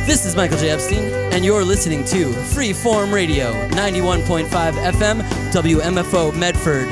This is Michael J. Epstein, and you're listening to Freeform Radio, 91.5 FM, WMFO Medford.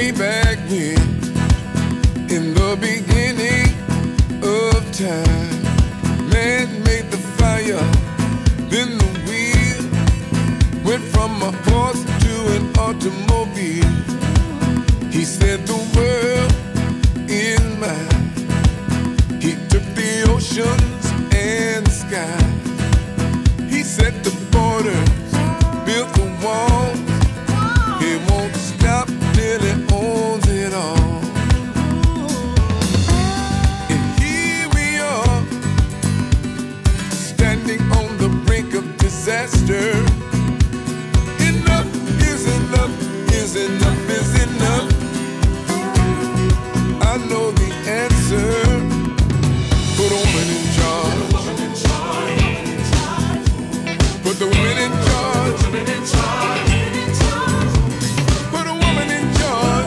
Way back when, in the beginning of time, man made the fire, then the wheel went from a horse to an automobile. He said the world is mine. He took the oceans and the sky. He set the borders, built the walls. He won't stop till he owns it all. And here we are, standing on the brink of disaster. Enough is enough, is enough, is enough. I know the answer. Put a woman in charge. Put the women in charge. Put a woman in charge.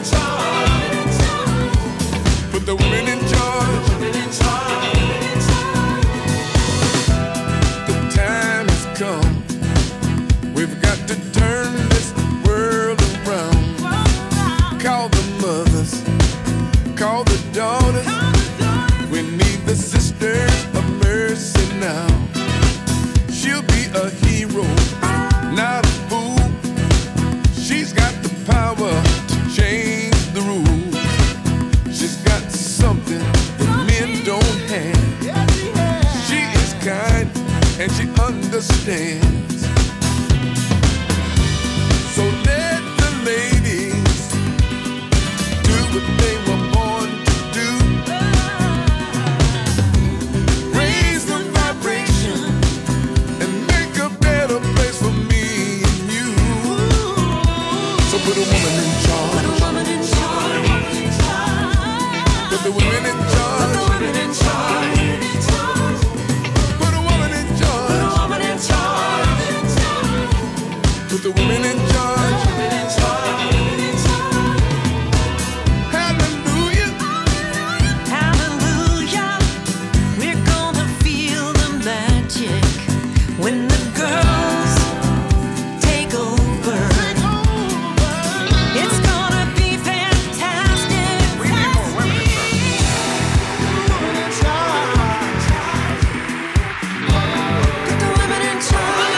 Put the women in charge. The time has come. We've got to turn this world around. Call the mothers. Call the daughters. We need the sisters of mercy now. She'll be a hero, not a fool. She's got the power to change the rules. She's got something that men don't have. She is kind and she understands. So let the ladies do what they were born to do. Raise the vibration and make a better place for me and you. So put a woman in charge. Put a woman in charge. Put the women in charge. Put the women in charge. Put a woman in charge. Put a woman in charge. Put the women in charge. Hallelujah. Hallelujah, we're gonna feel the magic when the girls take over. It's gonna be fantastic. We need more women in charge. Put the women in charge.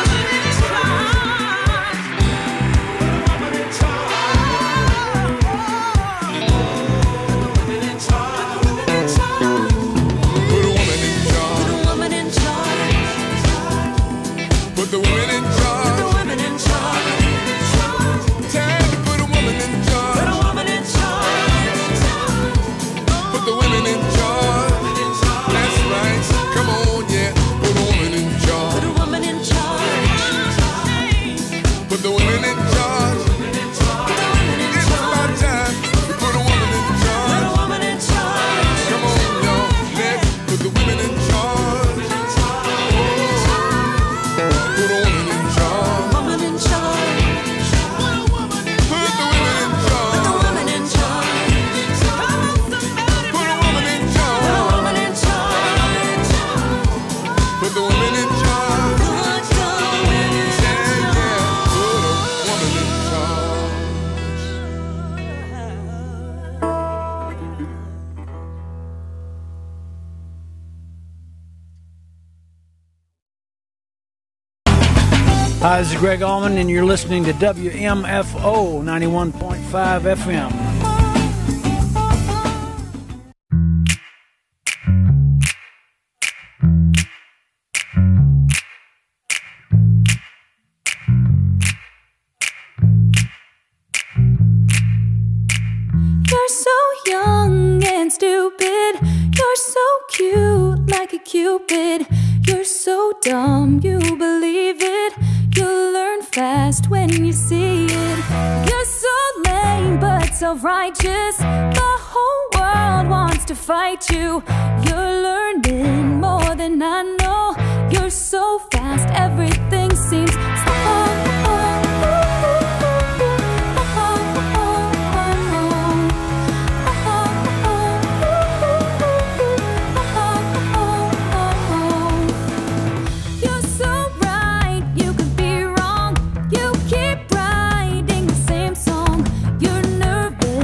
Put a woman in charge. Put a woman in charge. Put the women in charge. Put the women in charge. Time to put a woman in Put charge. a woman in charge. Put the women in charge. That's right. Come on, yeah. Put a woman in Put charge. a woman in charge. Put the women in charge. It's about time to put a woman in Put charge. a woman in charge. Come on, y'all. Let's put the women in charge. Put a woman in charge. Woman in charge. Put the women in charge. The woman in charge. Put a woman in charge. The woman in charge. Put the women in charge. Good women in Yeah, yeah. Put a woman in charge. Hi, this is Greg Allman, and you're listening to WMFO 91.5 FM. You're so young and stupid. You're so cute like a cupid. You're so dumb you believe it. You'll learn fast when you see it. You're so lame but self-righteous. The whole world wants to fight you. You're learning more than I know. You're so fast, everything seems slow. Nervous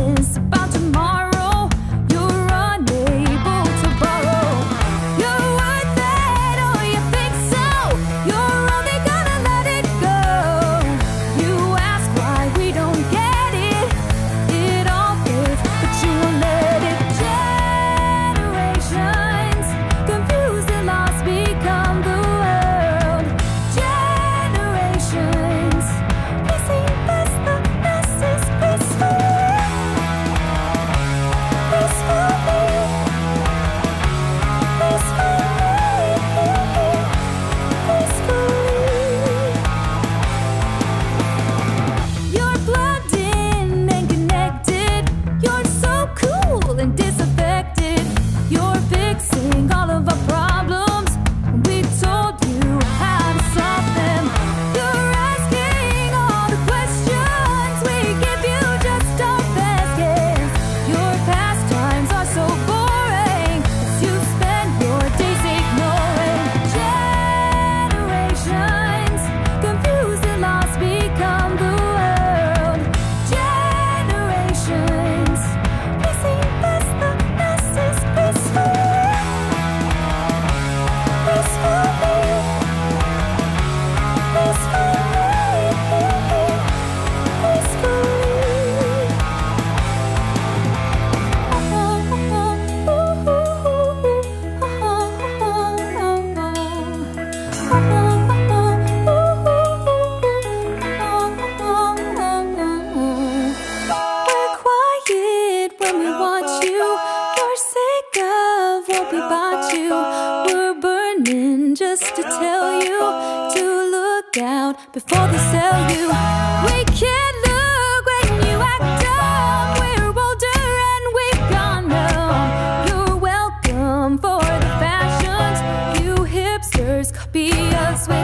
before they sell you. We can't look when you act dumb. We're older and we've gone numb. You're welcome for the fashions. You hipsters copy us with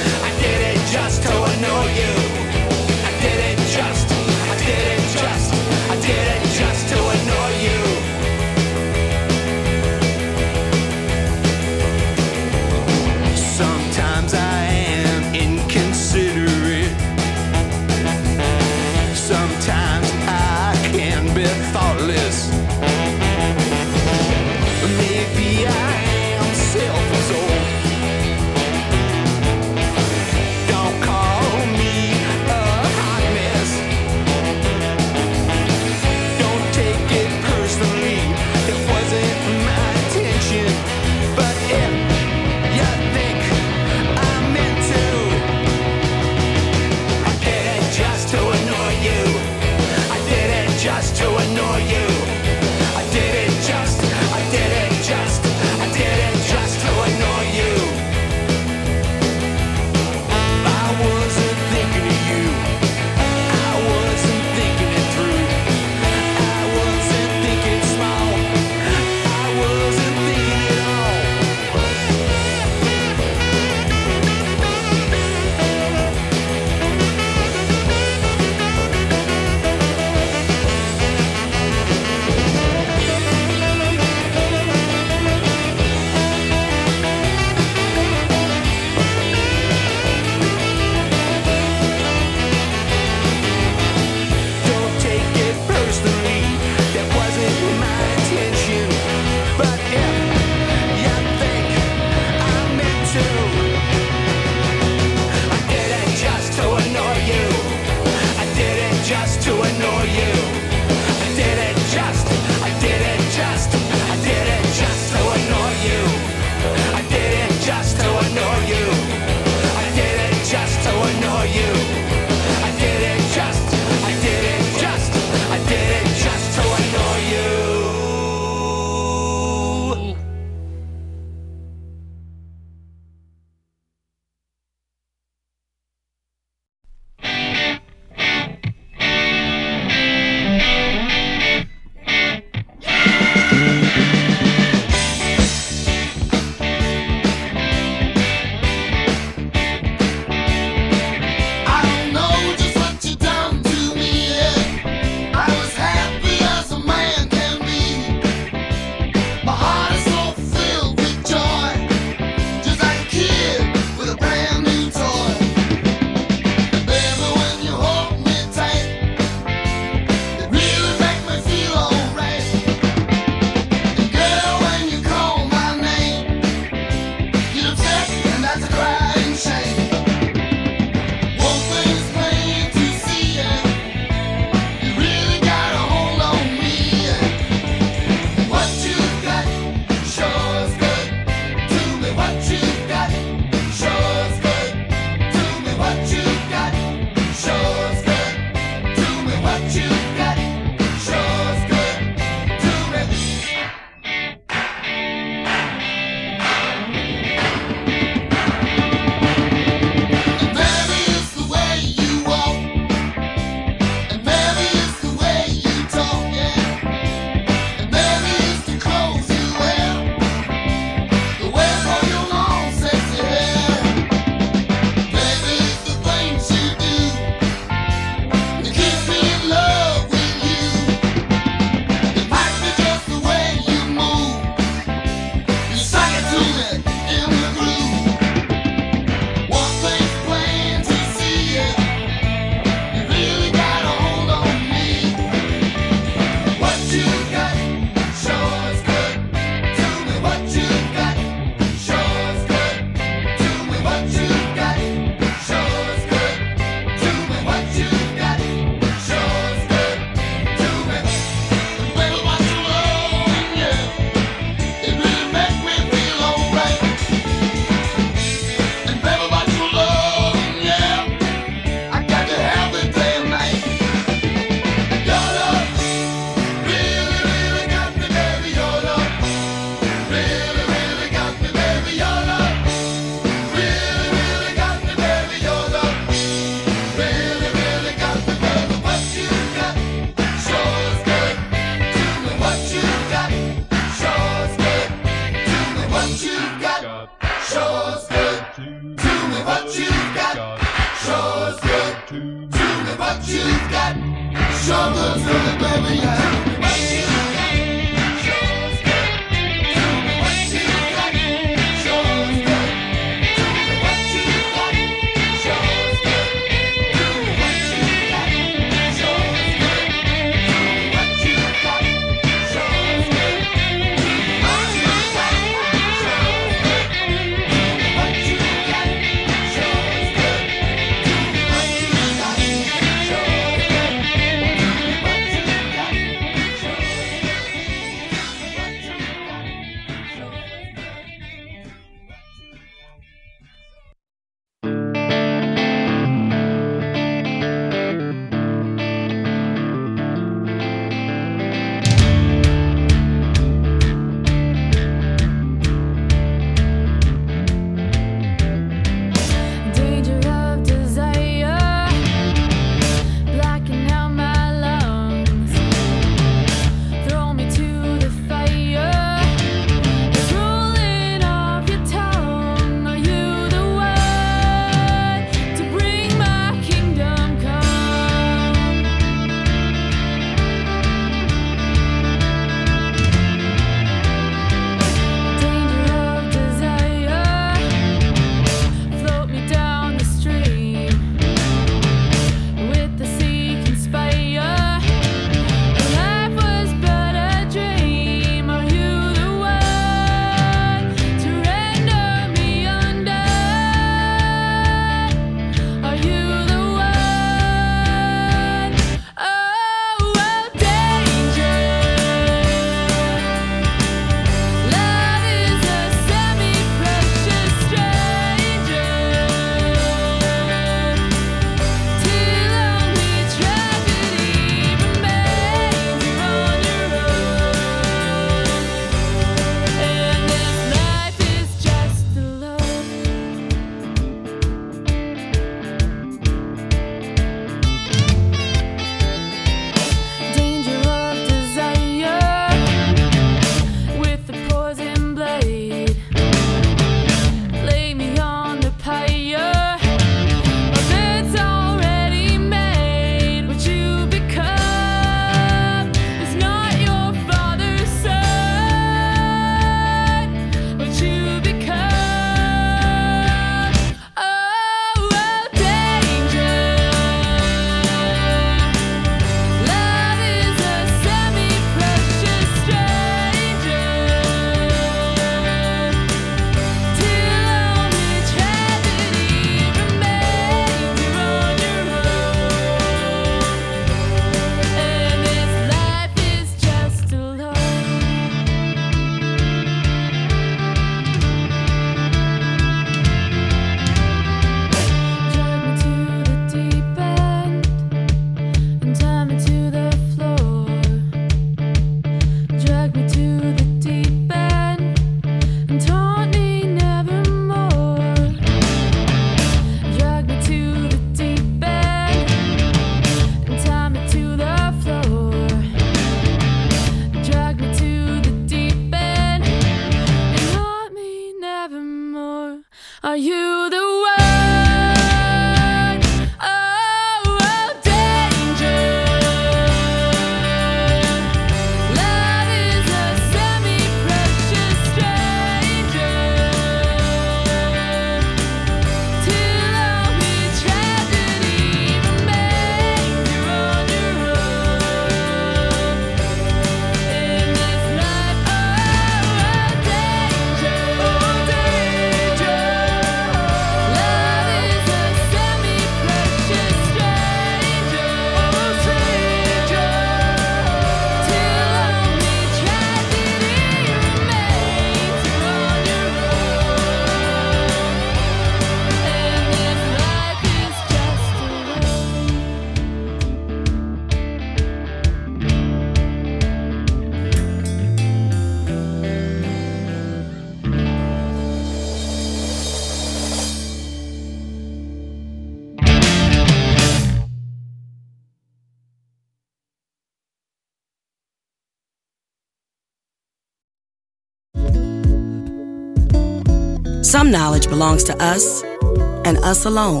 Some knowledge belongs to us and us alone.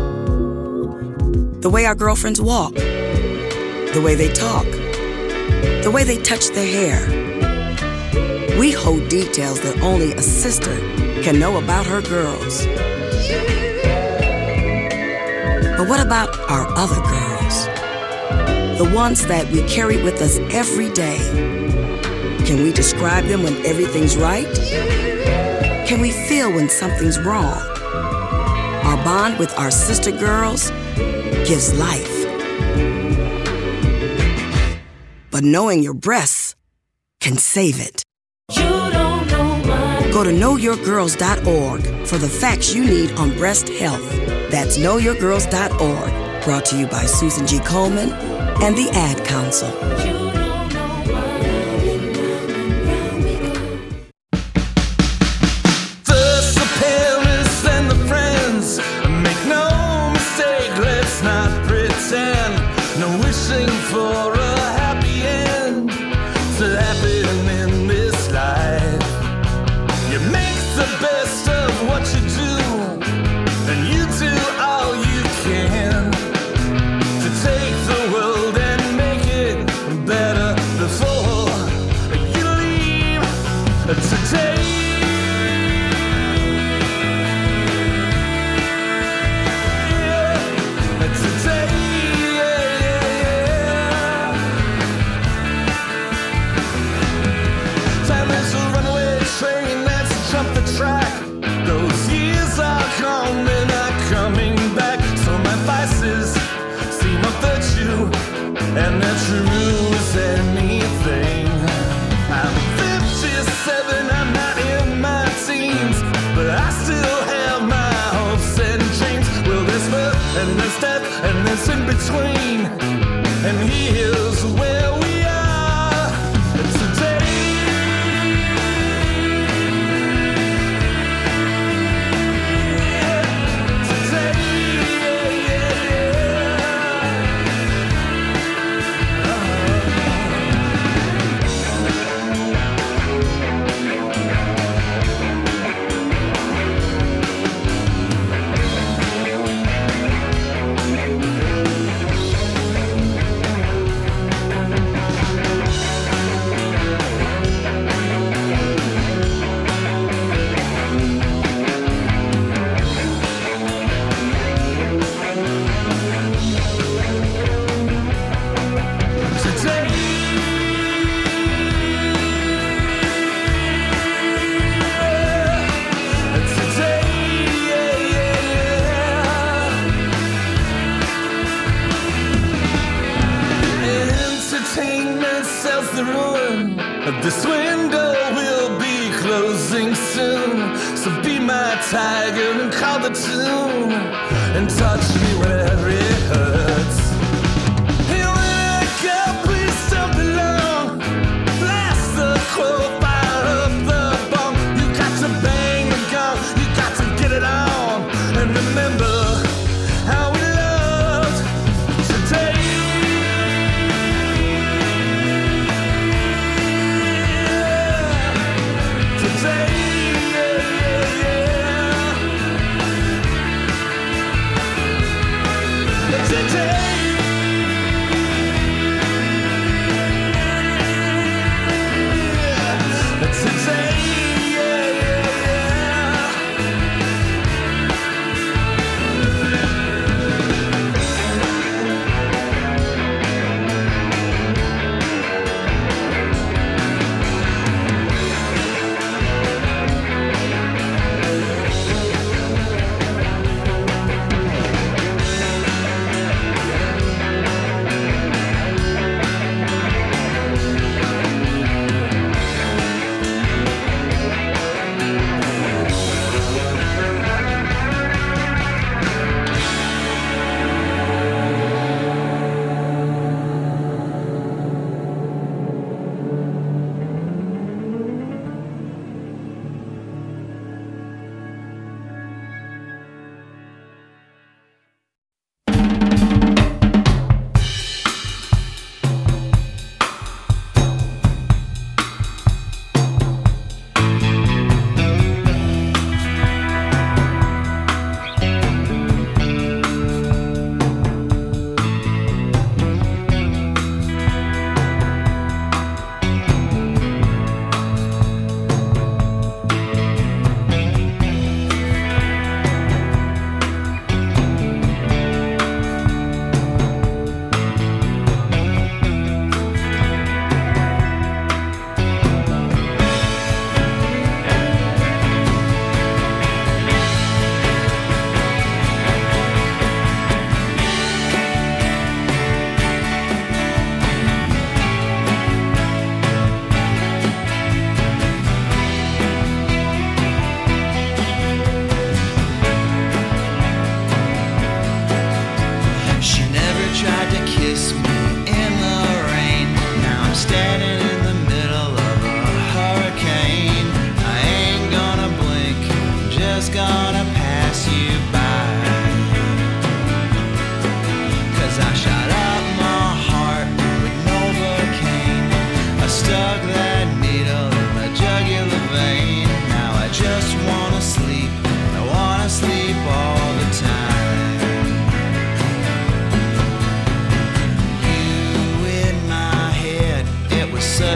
The way our girlfriends walk, the way they talk, the way they touch their hair. We hold details that only a sister can know about her girls. But what about our other girls? The ones that we carry with us every day. Can we describe them when everything's right? Can we feel when something's wrong? Our bond with our sister girls gives life. But knowing your breasts can save it. Go to knowyourgirls.org for the facts you need on breast health. That's knowyourgirls.org. Brought to you by Susan G. Komen and the Ad Council. First the parents, then the friends. Make no mistake, let's not pretend. No wishing for a happy end to happen in this life. You make the best of what you do, and you do all you can to take the world and make it better before you leave today. Time is a runaway train that's jumped the track. Those years are gone, they're not coming back. So my vices seem a virtue, and they're true as anything. I'm 57, I'm not in my teens, but I still have my hopes and dreams. Well, there's birth and there's death and there's in between, and here's where we are today. Entertainment sells the ruin. This window will be closing soon. So be my tiger and call the tune, and touch me wherever it hurts. Hey, when I go, please don't belong. Blast the quote, fire up the bomb. You got to bang the gong, you got to get it on, and remember how we loved today. Today,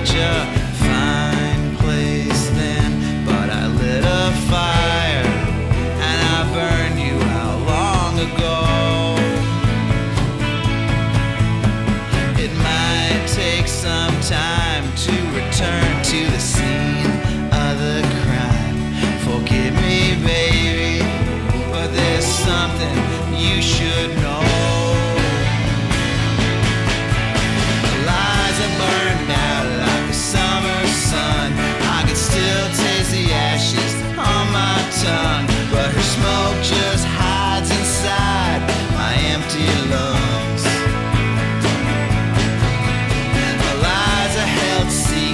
such a fine place then, but I lit a fire and I burned you out long ago. It might take some time to return to the scene of the crime. Forgive me, baby, but there's something you should know. The lies are burned out like a summer sun. I can still taste the ashes on my tongue, but her smoke just hides inside my empty lungs. The lies are held secret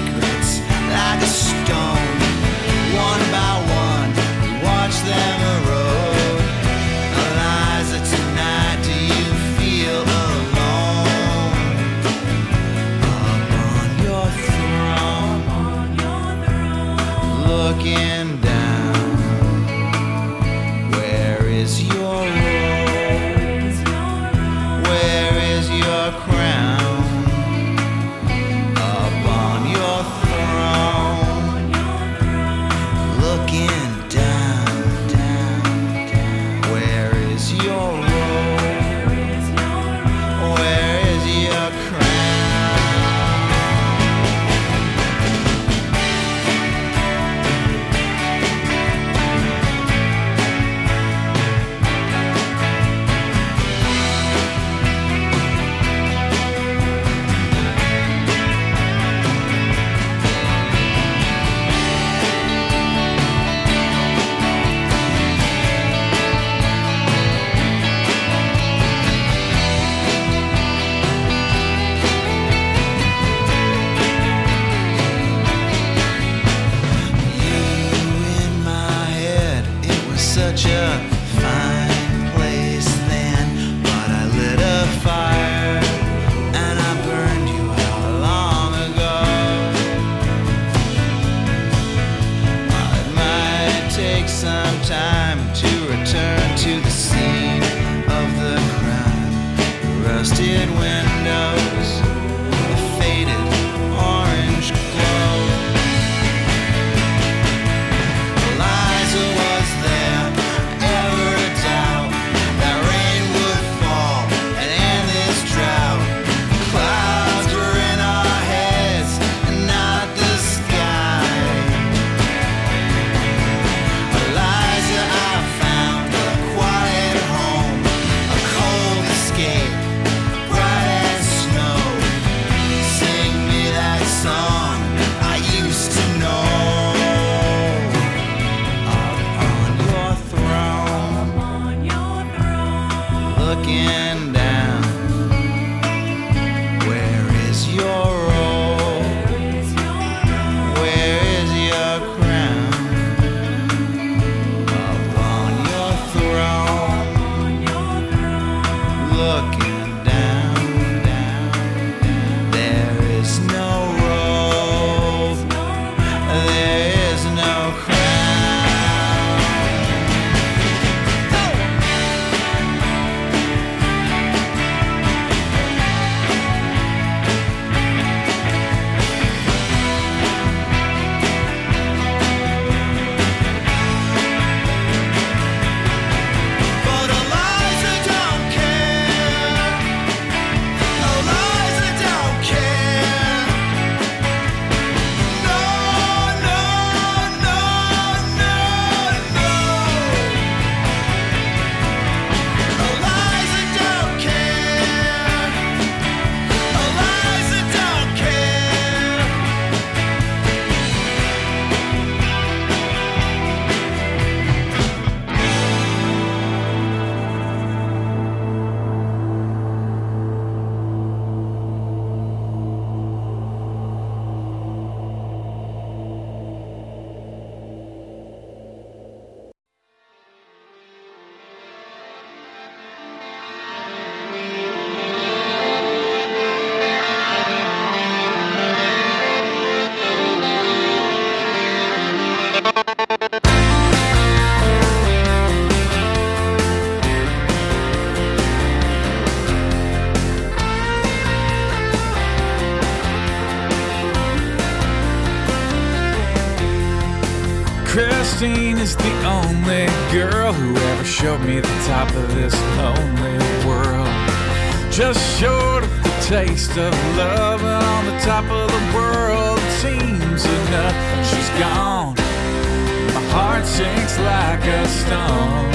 Christine is the only girl who ever showed me the top of this lonely world. Just short of the taste of love, and on the top of the world it seems enough. She's gone, my heart sinks like a stone,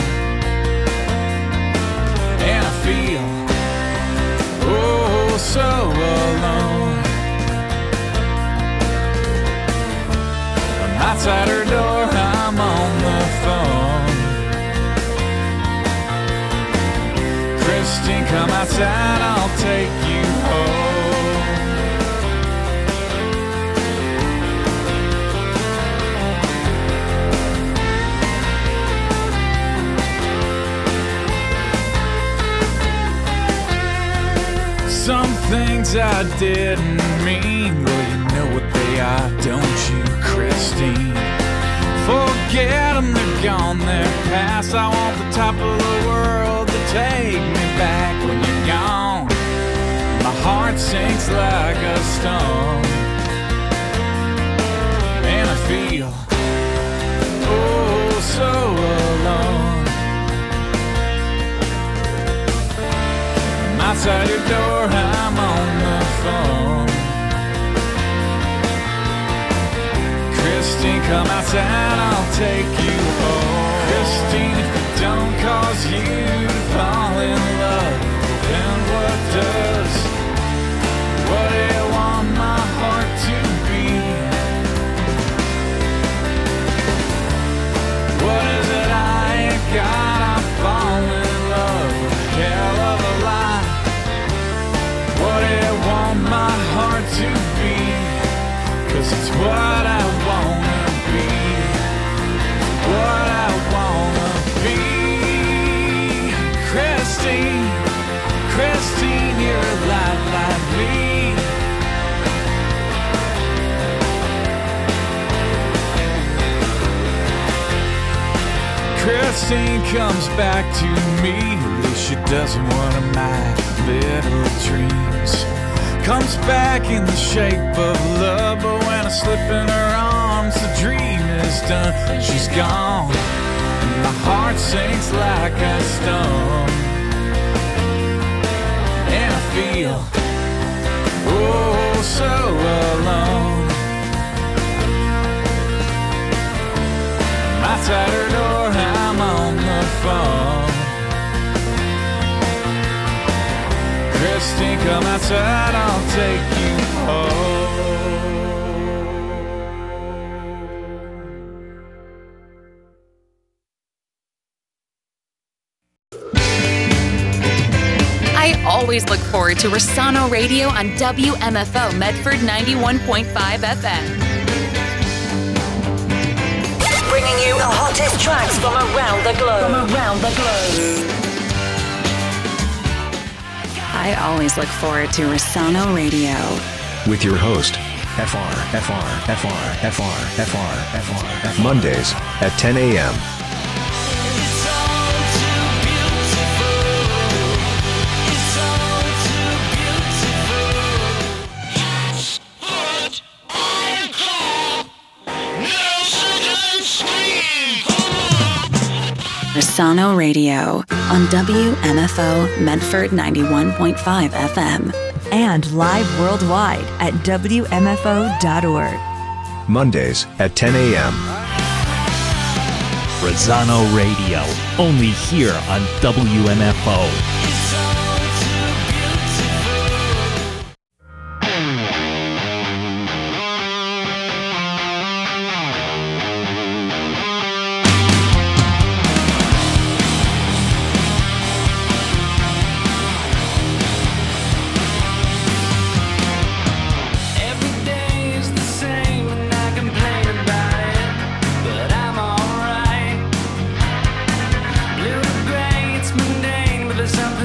and I feel oh so alone. I'm outside her door, I'm on the phone. Christine, come outside, I'll take you home. Some things I didn't mean, well, you know what they are, don't you, Christine? Forget them, they're gone, they're past. I want the top of the world to take me back. When you're gone, my heart sinks like a stone, and I feel oh so alone. I'm outside your door, I'm on the phone. Christine, come outside, I'll take you home. Christine, if it don't cause you to fall in love, then what does? What do you want my heart to be? What is it I ain't got? I'm falling in love with a hell of a lie. What do you want my heart to be? 'Cause it's what I wanna be, what I wanna be. Christine, Christine, you're a lot like me. Christine comes back to me, at least she doesn't one of my little dreams. Comes back in the shape of love, but when I slip in her arms, the dream is done. And she's gone, and my heart sinks like a stone, and I feel oh so alone. I'm outside her door, I'm on the phone. Christine, come outside, I'll take you home. I always look forward to Rossano Radio on WMFO Medford 91.5 FM. Bringing you the hottest tracks from around the globe. I always look forward to Rossano Radio. With your host, Mondays at 10 a.m. Rossano Radio on WMFO Medford 91.5 FM. And live worldwide at WMFO.org. Mondays at 10 a.m. Rossano Radio, only here on WMFO. It's mundane, but there's something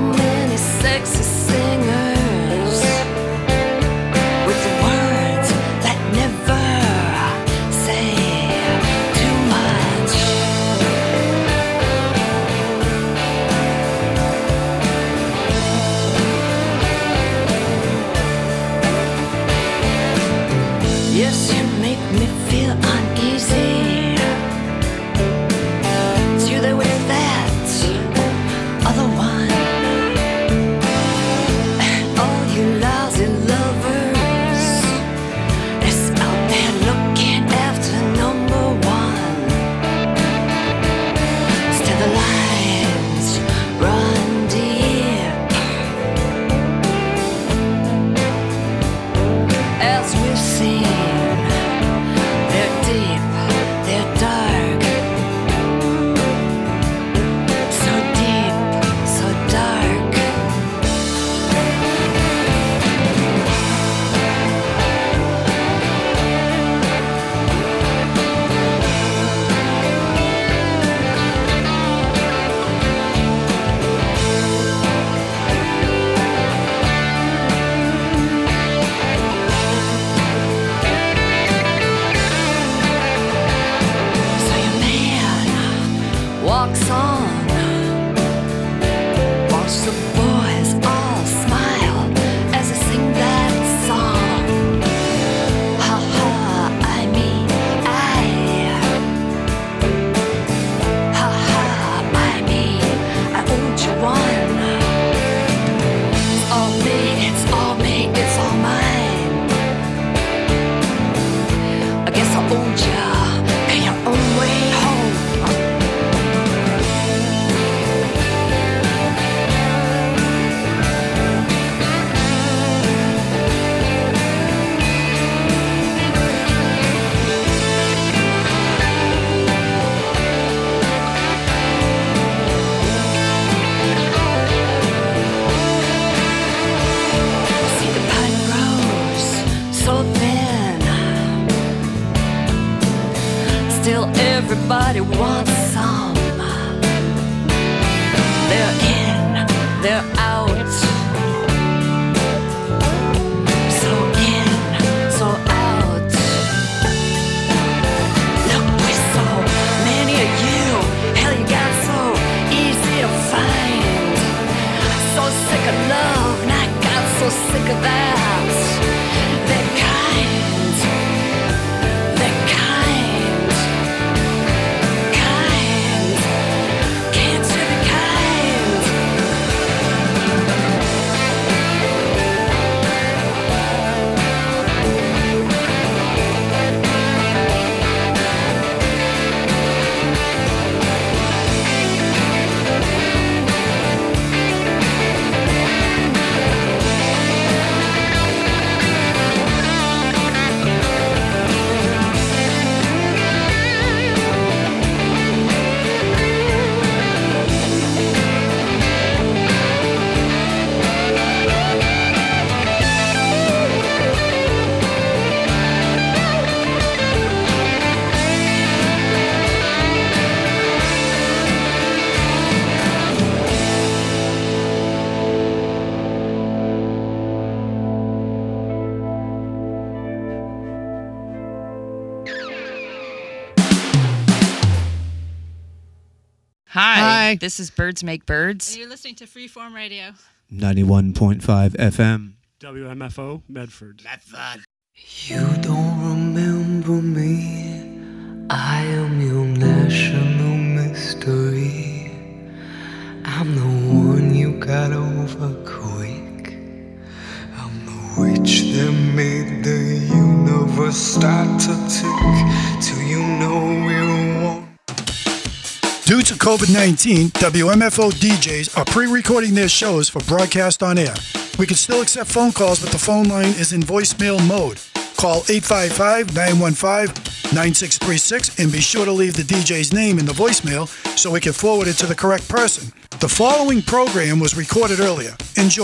many sexy singers with words that never say too much. Yes, you make me feel uneasy. It's you there with that other one. And all you lousy lovers is out there looking after number one. Still the lines run deep as we've seen. They're deep, they're dark, so deep, so dark. So your man walks on, watch the boys all smile as I sing that song. Ha ha, I mean I. Ha ha, I mean I owed you one. It's all me, it's all me, it's all mine. I guess I owed ya. Pay your own way home. See the pine grows so thin. Still everybody wants some. They're in, they're out. So in, so out. Look, with so many of you, hell, you got so easy to find. So sick of love, and I got so sick of that. They're kind, they're kind, kind. Can't you be kind? Hi, this is Birds Make Birds. And you're listening to Freeform Radio. 91.5 FM. WMFO, Medford. You don't remember me. I am your national mystery. I'm the one you got over quick. I'm the witch that made the universe start to tick. Till you know we won't. Due to COVID-19, WMFO DJs are pre-recording their shows for broadcast on air. We can still accept phone calls, but the phone line is in voicemail mode. Call 855-915-9636 and be sure to leave the DJ's name in the voicemail so we can forward it to the correct person. The following program was recorded earlier. Enjoy.